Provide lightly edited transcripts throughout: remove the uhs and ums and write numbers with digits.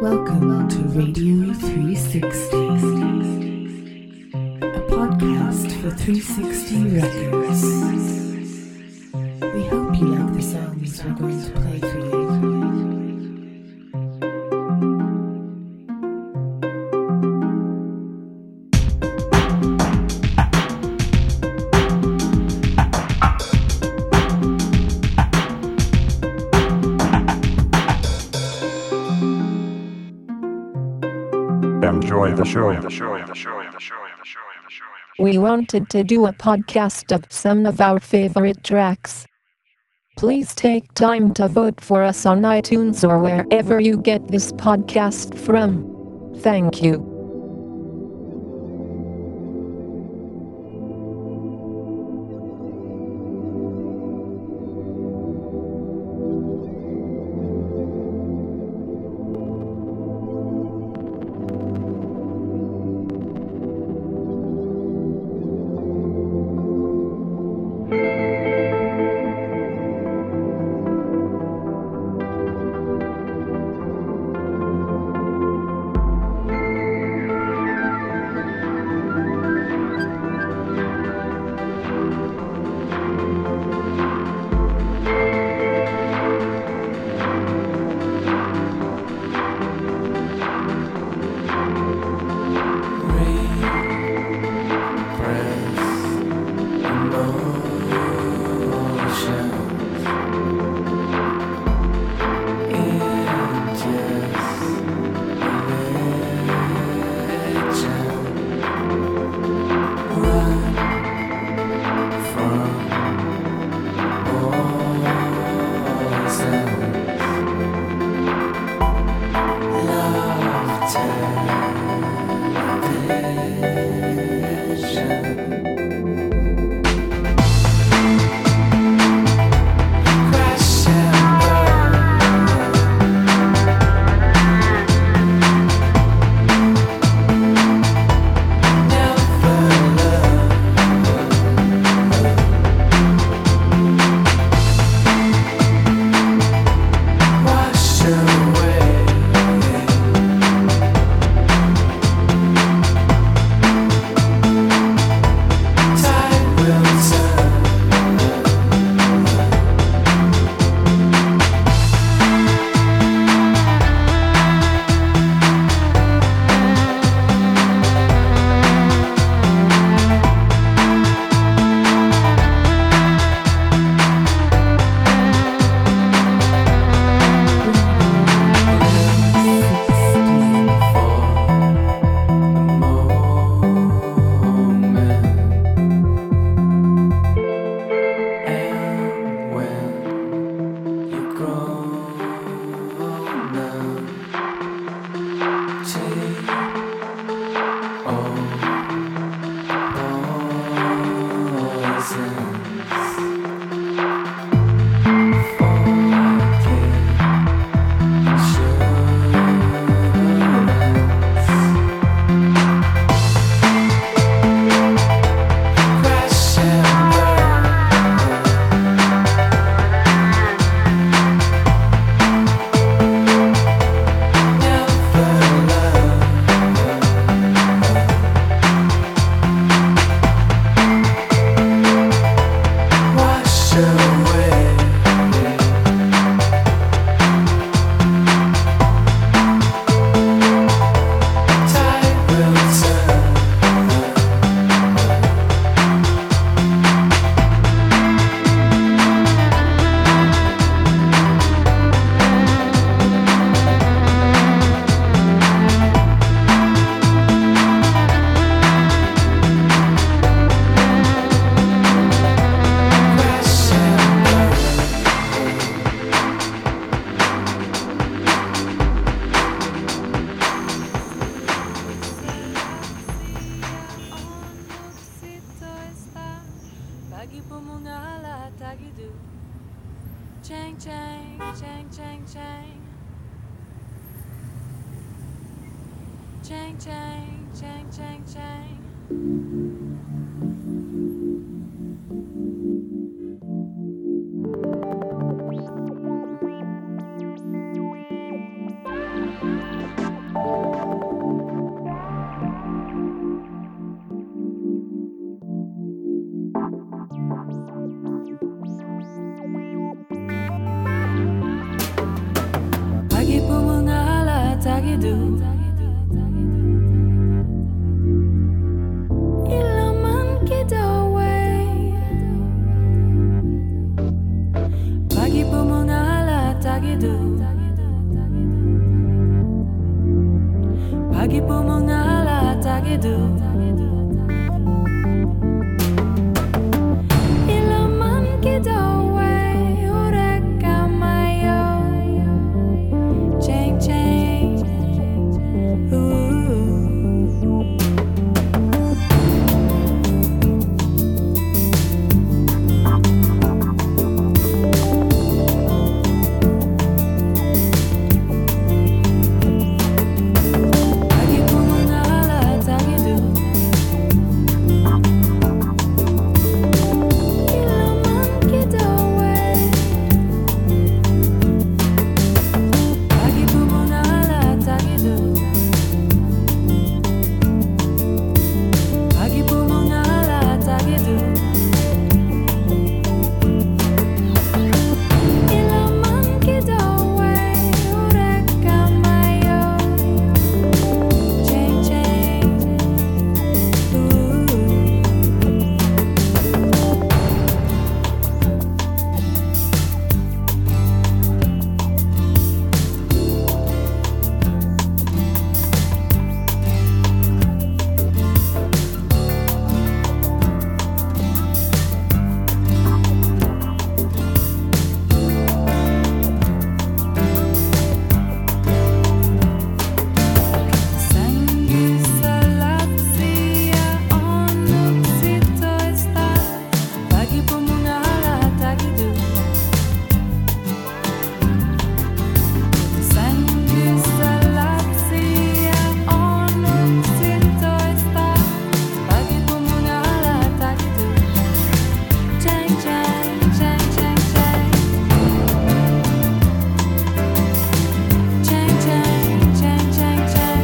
Welcome to Radio 360, a podcast for 360 Records. We hope you like the songs we're going to play for you. Enjoy the show. We wanted to do a podcast of some of our favorite tracks. Please take time to vote for us on iTunes or wherever you get this podcast from. Thank you. Chang, chang, chang, chang, chang. Chang, chang, chang, chang, chang. tagidu ilaman kidawe pagi pumungala tagidu pagi pumungala tagidu ilaman kidawe ureka mayo chang chang pagi pumungala tagidu ilaman kidawe pagi pumungala tagidu pagi pumungala tagidu ilaman kidawe ureka mayo chang chang Sanggisa onuk sito esta pagi pumungala tagidu Sanggisa onuk sito esta pagi pumungala tagidu Chang chang chang chang chang Chang chang chang chang chang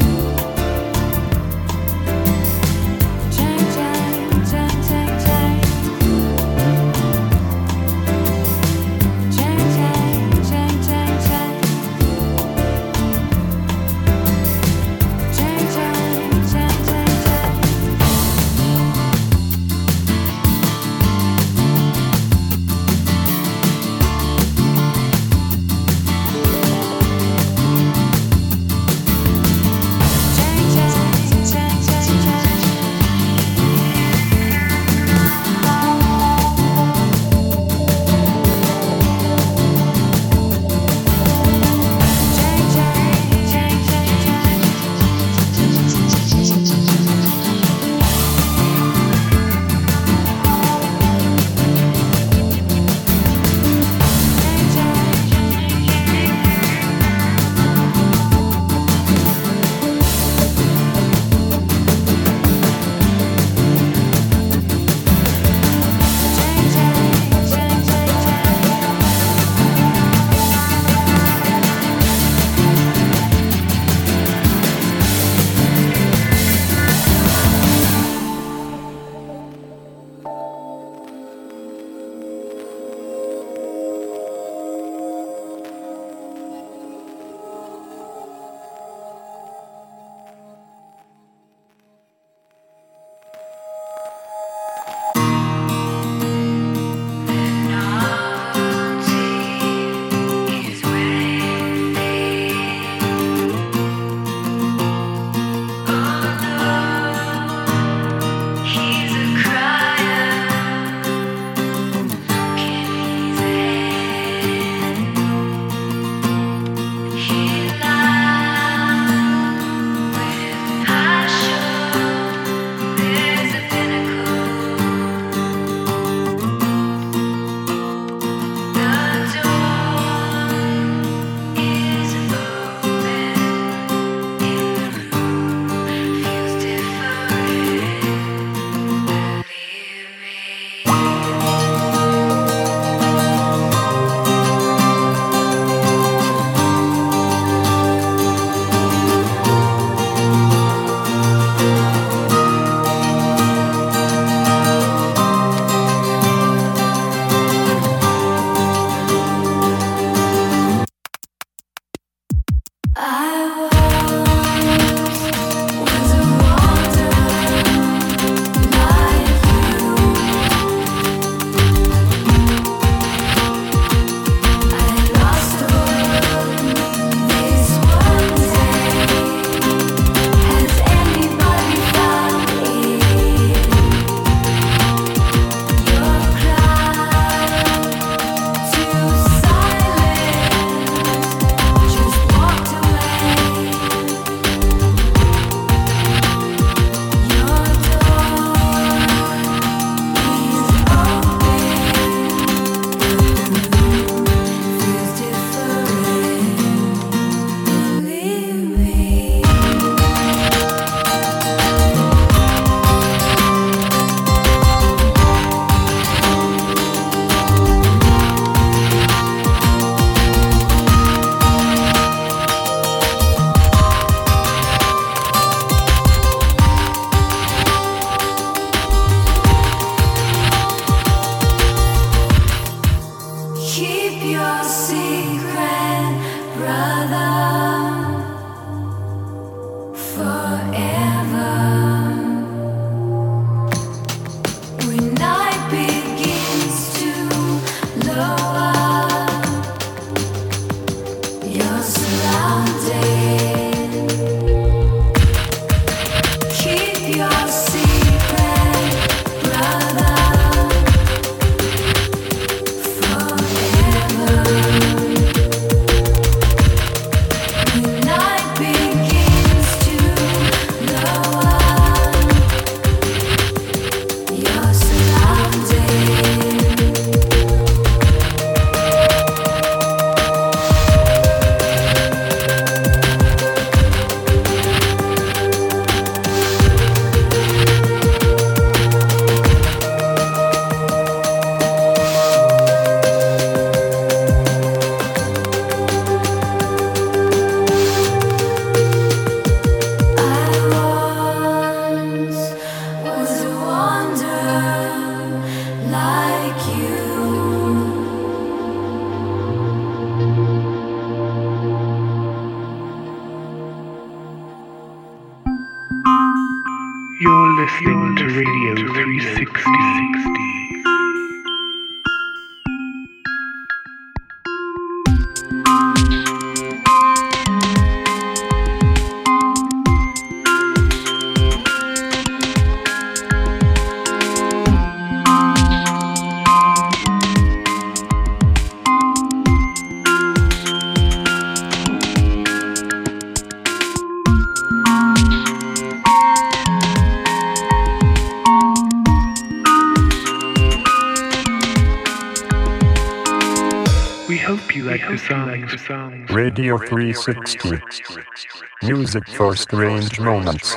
Chang chang chang chang chang Chang chang chang chang chang Chang chang chang chang chang Chang chang chang chang chang Chang chang chang chang chang I You're listening to Radio 360. We hope you like the songs. Radio 360. Music for strange moments.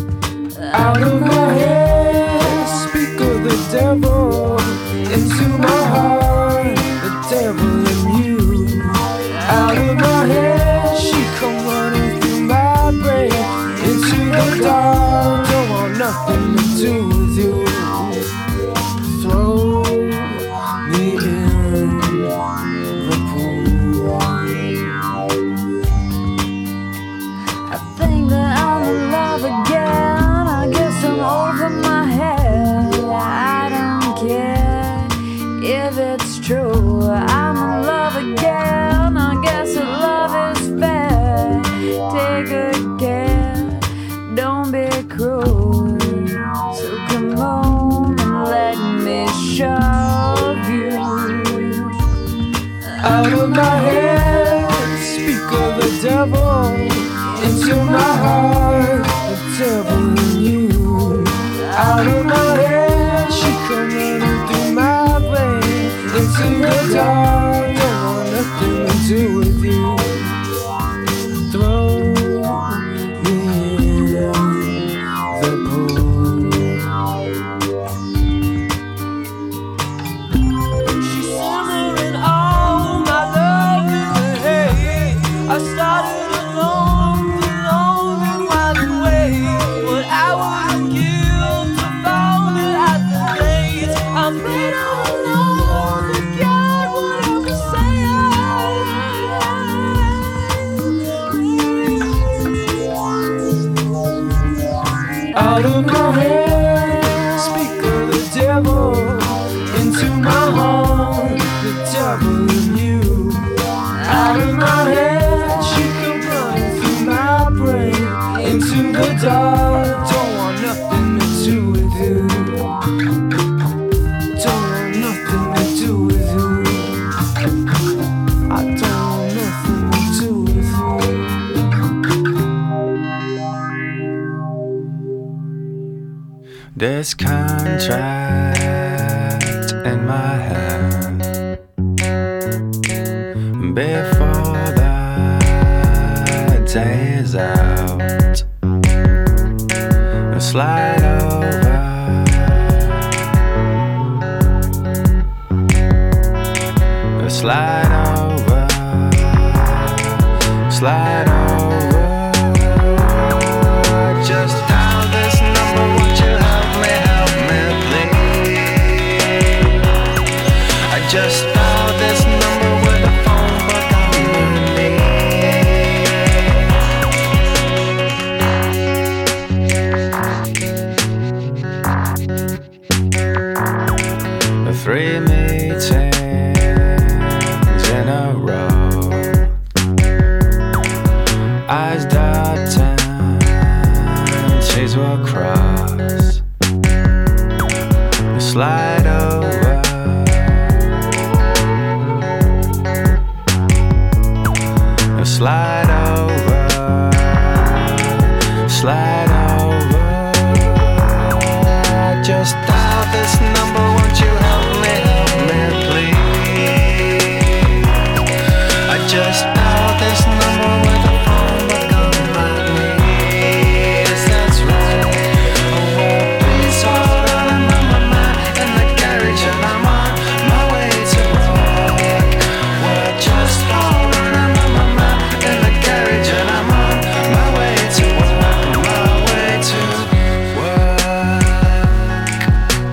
Out of my head, speak of the devil into my do with you. Throw me in the pool. I think that I'm in love again. I guess I'm over my head. I don't care if it's true. I'm in love again. I guess that love is fair. Take good care, don't be cruel. So come on and let me shove you Out of my head, speak of the devil. Into my heart, the devil in you. Out of my head, she come running through my brain. Into the dark, don't want nothing to do with you. Throw me in the pool. She's simmering all my love in the hay. I started alone and wide awake. What I wouldn't give to found it at the gates. I'm afraid I don't know the God what I'm saying. Out of my head, speak of the devil. Into my heart, the devil in you. Out of my head, she come running through my brain. Into the dark, don't want nothing to do with you. Don't want nothing to do with you. I don't want nothing to do with you. This contract in my hand before the day is out. Slide over, slide over, slide over. Just dial this number, won't you help me, please? I just dialed this number with a phone book on my knee. 3 meetings in a row. Eyes darting, T's will cross. Slide over, slide over, slide over. Just dial this number, won't you help me, please? I just dialed this number with a phone book on my knees. That's right. Oh, well, please hold on, I'm on my mind in the garage and I'm on my way to work. Well, just hold on, I'm on my mind in the garage and I'm on my way to work. My way to work.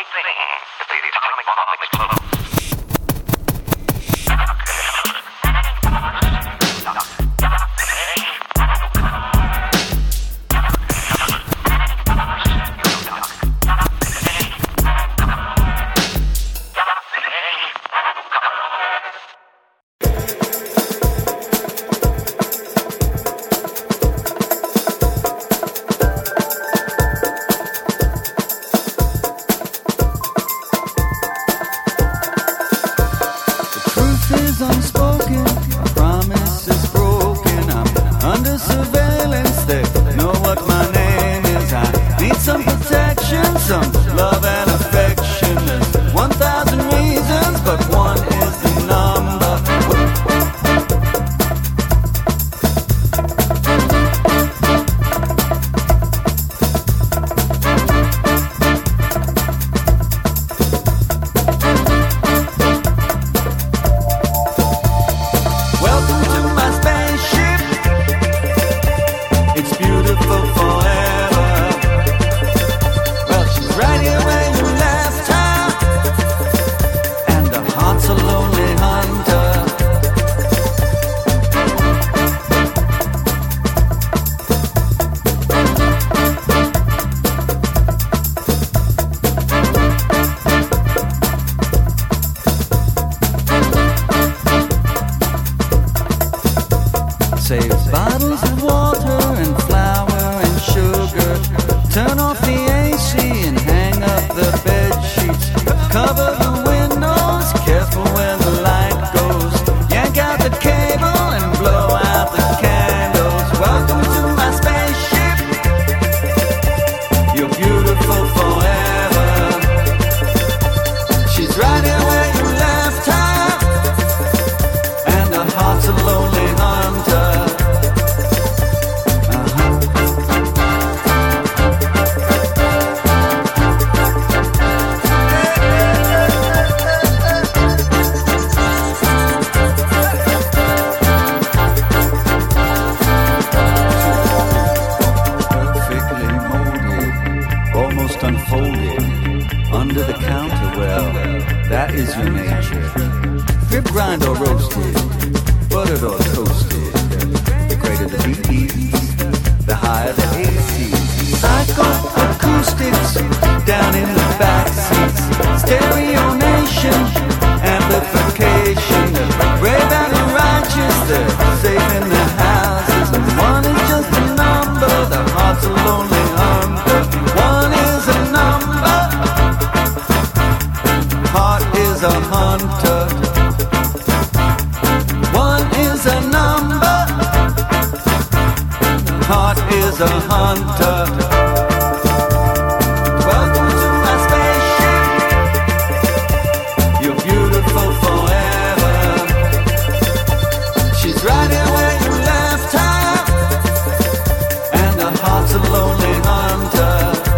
Unspoken, a promise is broken. I'm under surveillance, they know what my name is. I need some protection, some love and affection. There's 1,000 reasons, but one is the number. Save bottles of water and flour and sugar. Turn off the AC and hang up the bed sheets. Cover the windows, careful where the light goes. Yank out the cable and blow out the candles. Welcome to my spaceship. You're beautiful forever. She's right here where you left her, and her heart's a lonely hunter. Unfolded under the counter, well, that is your nature. Rib grind or roasted, buttered or toasted. The greater the BEs, the higher the ACs. Psycho acoustics down in the back seats. Stereo nation, amplification. The brave and the righteous, they're safe in their houses. And one is just a number, the heart's a lonely hunter. One is a number, heart is a hunter. One is a number, heart is a hunter. Welcome to my spaceship. You're beautiful forever. She's right here where you left her, and her heart's a lonely hunter.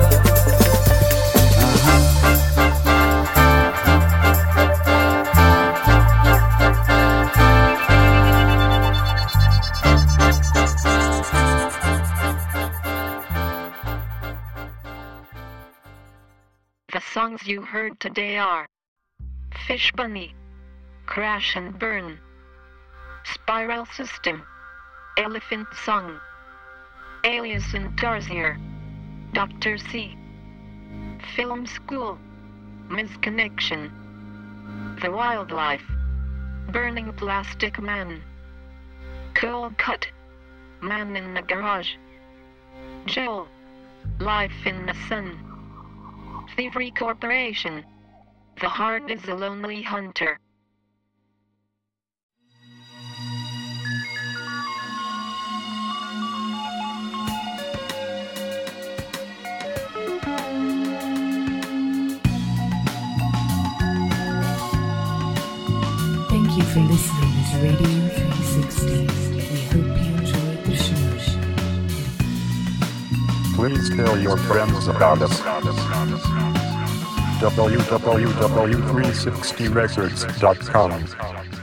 The songs you heard today are Fish Bunny, Crash and Burn, Spiral System, Elephant Song, Alias and Tarsier, Dr. C, Film School, Misconnection, The Wildlife, Burning Plastic Man, Cold Cut, Man in the Garage, Joel, Life in the Sun, Thievery Corporation, The Heart is a Lonely Hunter. Thank you for listening to Radio 360. We hope you enjoyed the show. Please tell your friends about us. www.360records.com